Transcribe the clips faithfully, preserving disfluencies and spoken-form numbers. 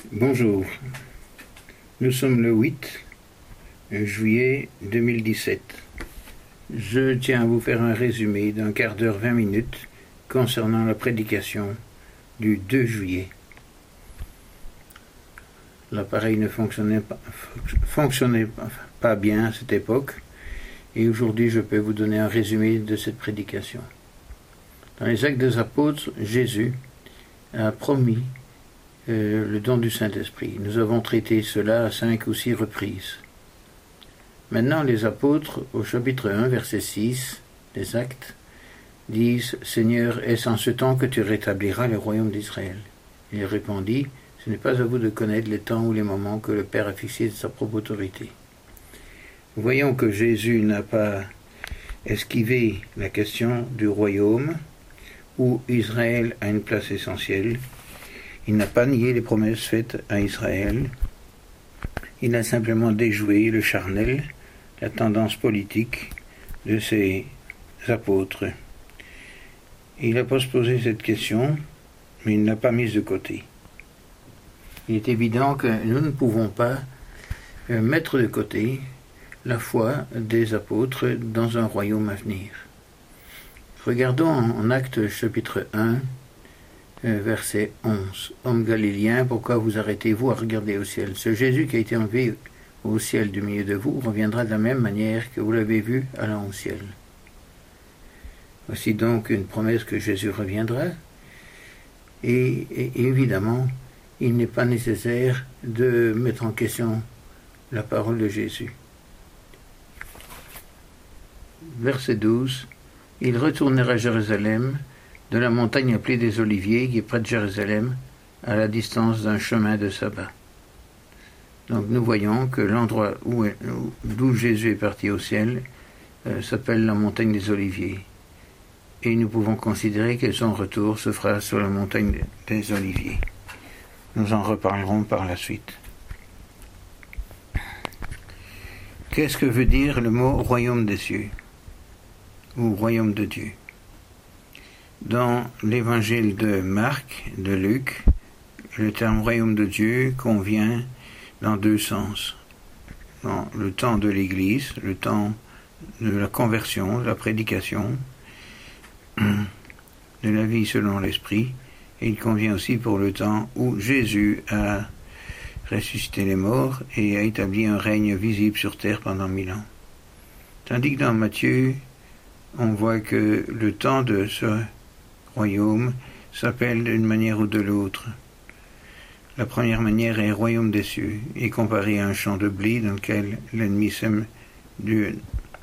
Bonjour, nous sommes le huit juillet deux mille dix-sept. Je tiens à vous faire un résumé d'un quart d'heure vingt minutes concernant la prédication du deux juillet. L'appareil ne fonctionnait pas, fonctionnait pas bien à cette époque et aujourd'hui je peux vous donner un résumé de cette prédication. Dans les Actes des Apôtres, Jésus a promis Euh, le don du Saint-Esprit. Nous avons traité cela à cinq ou six reprises. Maintenant, les apôtres, au chapitre un, verset six des Actes, disent « Seigneur, est-ce en ce temps que tu rétabliras le royaume d'Israël ?» Il répondit « Ce n'est pas à vous de connaître les temps ou les moments que le Père a fixés de sa propre autorité. » Voyons que Jésus n'a pas esquivé la question du royaume où Israël a une place essentielle. Il n'a pas nié les promesses faites à Israël. Il a simplement déjoué le charnel, la tendance politique de ses apôtres. Il n'a pas posé cette question, mais il ne l'a pas mise de côté. Il est évident que nous ne pouvons pas mettre de côté la foi des apôtres dans un royaume à venir. Regardons en Actes chapitre un, verset onze. « Hommes galiléens, pourquoi vous arrêtez-vous à regarder au ciel? Ce Jésus qui a été enlevé au ciel du milieu de vous reviendra de la même manière que vous l'avez vu allant au ciel. » Voici donc une promesse que Jésus reviendra. Et, et évidemment, il n'est pas nécessaire de mettre en question la parole de Jésus. Verset douze. « Il retournera à Jérusalem, de la montagne appelée des Oliviers, qui est près de Jérusalem, à la distance d'un chemin de sabbat. » Donc nous voyons que l'endroit où, d'où Jésus est parti au ciel euh, s'appelle la montagne des Oliviers. Et nous pouvons considérer que son retour se fera sur la montagne des Oliviers. Nous en reparlerons par la suite. Qu'est-ce que veut dire le mot « royaume des cieux » ou « royaume de Dieu » ? Dans l'évangile de Marc, de Luc, le terme royaume de Dieu convient dans deux sens. Dans le temps de l'Église, le temps de la conversion, de la prédication, de la vie selon l'Esprit, et il convient aussi pour le temps où Jésus a ressuscité les morts et a établi un règne visible sur terre pendant mille ans. Tandis que dans Matthieu, on voit que le temps de ce royaume s'appelle d'une manière ou de l'autre. La première manière est royaume des cieux, et comparé à un champ de blé dans lequel l'ennemi sème de,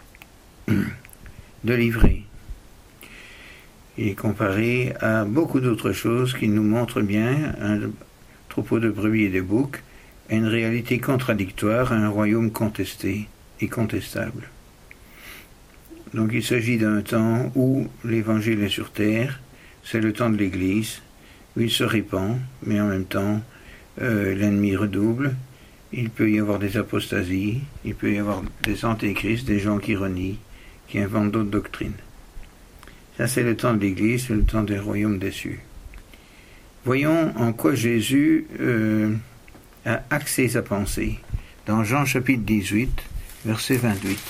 de livrer. Il est comparé à beaucoup d'autres choses qui nous montrent bien un troupeau de brebis et de boucs, à une réalité contradictoire, à un royaume contesté et contestable. Donc il s'agit d'un temps où l'évangile est sur terre. C'est le temps de l'Église, où il se répand, mais en même temps, euh, l'ennemi redouble. Il peut y avoir des apostasies, il peut y avoir des antéchrists, des gens qui renient, qui inventent d'autres doctrines. Ça, c'est le temps de l'Église, c'est le temps des royaumes des cieux. Voyons en quoi Jésus euh, a axé sa pensée. Dans Jean chapitre dix-huit, verset vingt-huit.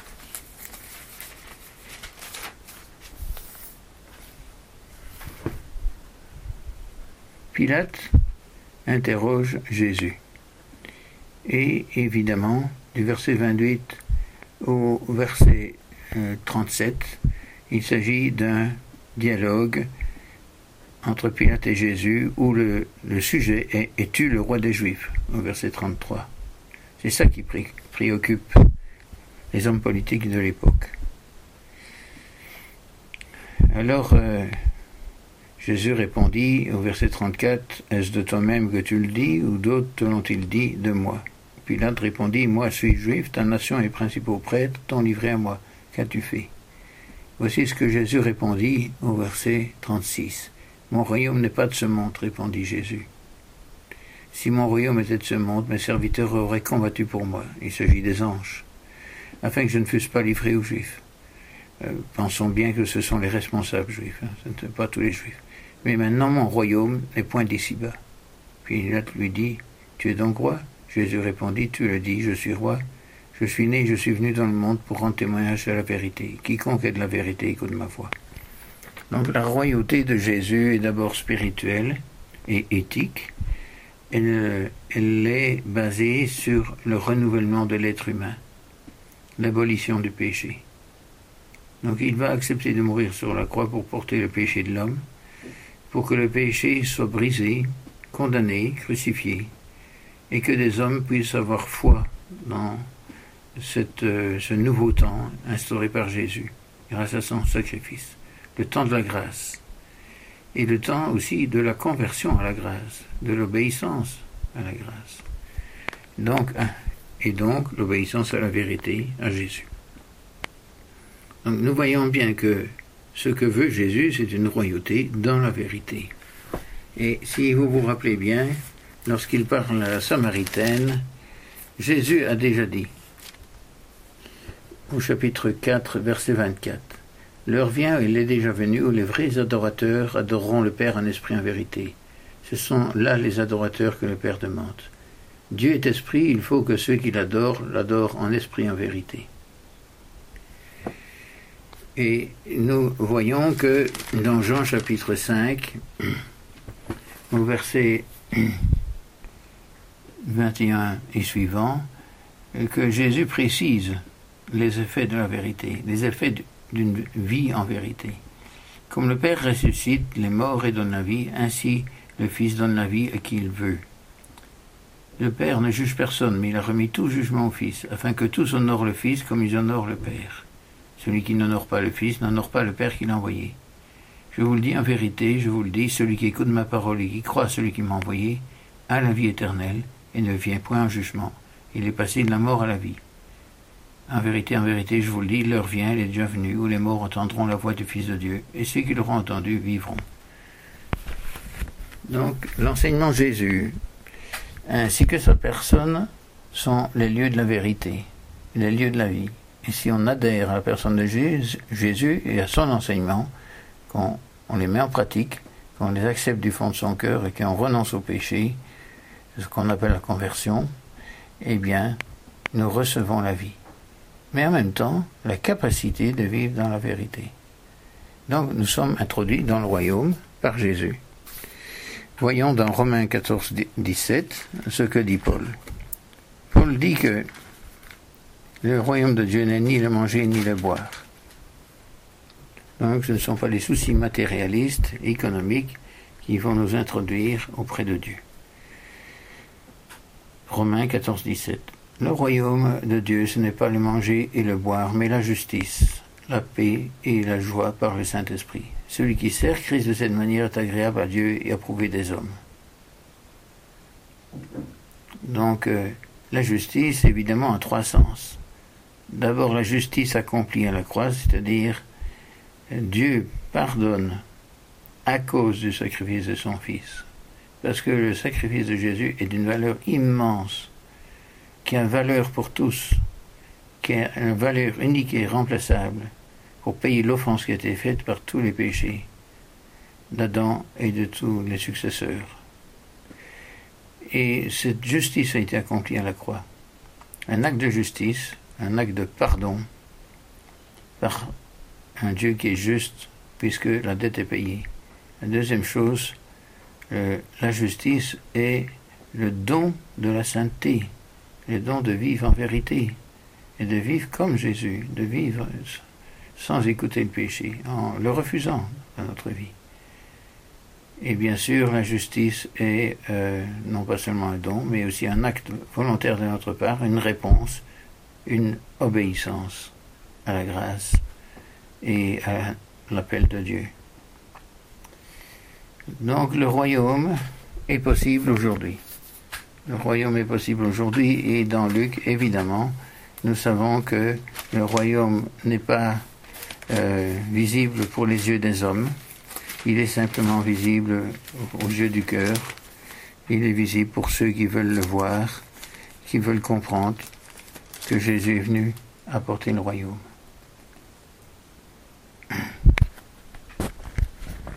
Pilate interroge Jésus. Et évidemment, du verset vingt-huit au verset euh, trente-sept, il s'agit d'un dialogue entre Pilate et Jésus où le, le sujet est « Es-tu le roi des Juifs ?» au verset trente-trois. C'est ça qui pré- préoccupe les hommes politiques de l'époque. Alors, euh, Jésus répondit au verset trente-quatre, « Est-ce de toi-même que tu le dis, ou d'autres te l'ont-ils dit de moi ?» Pilate répondit, « Moi suis juif, ta nation et principaux prêtres t'ont livré à moi. Qu'as-tu fait ?» Voici ce que Jésus répondit au verset trente-six. « Mon royaume n'est pas de ce monde, répondit Jésus. Si mon royaume était de ce monde, mes serviteurs auraient combattu pour moi. Il s'agit des anges, afin que je ne fusse pas livré aux Juifs. Euh, pensons bien que ce sont les responsables juifs, hein, ce ne sont pas tous les Juifs. Mais maintenant, mon royaume n'est point d'ici-bas. Pilate lui dit, « Tu es donc roi ?» Jésus répondit, « Tu le dis, je suis roi. Je suis né, je suis venu dans le monde pour rendre témoignage de la vérité. Quiconque est de la vérité écoute ma voix. » Donc la royauté de Jésus est d'abord spirituelle et éthique. Elle, elle est basée sur le renouvellement de l'être humain, l'abolition du péché. Donc il va accepter de mourir sur la croix pour porter le péché de l'homme, pour que le péché soit brisé, condamné, crucifié, et que des hommes puissent avoir foi dans cette, euh, ce nouveau temps instauré par Jésus, grâce à son sacrifice, le temps de la grâce, et le temps aussi de la conversion à la grâce, de l'obéissance à la grâce. Donc, et donc l'obéissance à la vérité, à Jésus. Donc nous voyons bien que ce que veut Jésus, c'est une royauté dans la vérité. Et si vous vous rappelez bien, lorsqu'il parle à la Samaritaine, Jésus a déjà dit, au chapitre quatre, verset vingt-quatre, « L'heure vient, il est déjà venu, où les vrais adorateurs adoreront le Père en esprit et en vérité. Ce sont là les adorateurs que le Père demande. Dieu est esprit, il faut que ceux qui l'adorent, l'adorent en esprit et en vérité. » Et nous voyons que dans Jean chapitre cinq, au verset vingt et un et suivant, que Jésus précise les effets de la vérité, les effets d'une vie en vérité. Comme le Père ressuscite les morts et donne la vie, ainsi le Fils donne la vie à qui il veut. Le Père ne juge personne, mais il a remis tout jugement au Fils, afin que tous honorent le Fils comme ils honorent le Père. Celui qui n'honore pas le Fils n'honore pas le Père qui l'a envoyé. Je vous le dis en vérité, je vous le dis, celui qui écoute ma parole et qui croit à celui qui m'a envoyé, a la vie éternelle et ne vient point en jugement. Il est passé de la mort à la vie. En vérité, en vérité, je vous le dis, l'heure vient, elle est déjà venue, où les morts entendront la voix du Fils de Dieu, et ceux qui l'auront entendu vivront. Donc, l'enseignement de Jésus, ainsi que sa personne, sont les lieux de la vérité, les lieux de la vie. Et si on adhère à la personne de Jésus et à son enseignement, qu'on on les met en pratique, qu'on les accepte du fond de son cœur et qu'on renonce au péché, ce qu'on appelle la conversion, eh bien, nous recevons la vie. Mais en même temps, la capacité de vivre dans la vérité. Donc, nous sommes introduits dans le royaume par Jésus. Voyons dans Romains quatorze, dix-sept ce que dit Paul. Paul dit que le royaume de Dieu n'est ni le manger ni le boire. Donc ce ne sont pas les soucis matérialistes, économiques, qui vont nous introduire auprès de Dieu. Romains quatorze, dix-sept. Le royaume de Dieu, ce n'est pas le manger et le boire, mais la justice, la paix et la joie par le Saint-Esprit. Celui qui sert Christ de cette manière est agréable à Dieu et approuvé des hommes. Donc, euh, la justice, évidemment, a trois sens. D'abord, la justice accomplie à la croix, c'est-à-dire Dieu pardonne à cause du sacrifice de son Fils. Parce que le sacrifice de Jésus est d'une valeur immense, qui a une valeur pour tous, qui a une valeur unique et irremplaçable, pour payer l'offense qui a été faite par tous les péchés d'Adam et de tous les successeurs. Et cette justice a été accomplie à la croix. Un acte de justice, un acte de pardon par un Dieu qui est juste, puisque la dette est payée. La deuxième chose, euh, la justice est le don de la sainteté, le don de vivre en vérité, et de vivre comme Jésus, de vivre sans écouter le péché, en le refusant dans notre vie. Et bien sûr, la justice est euh, non pas seulement un don, mais aussi un acte volontaire de notre part, une réponse, une obéissance à la grâce et à l'appel de Dieu. Donc le royaume est possible aujourd'hui. Le royaume est possible aujourd'hui et dans Luc, évidemment, nous savons que le royaume n'est pas euh, visible pour les yeux des hommes. Il est simplement visible aux yeux du cœur. Il est visible pour ceux qui veulent le voir, qui veulent comprendre que Jésus est venu apporter le royaume.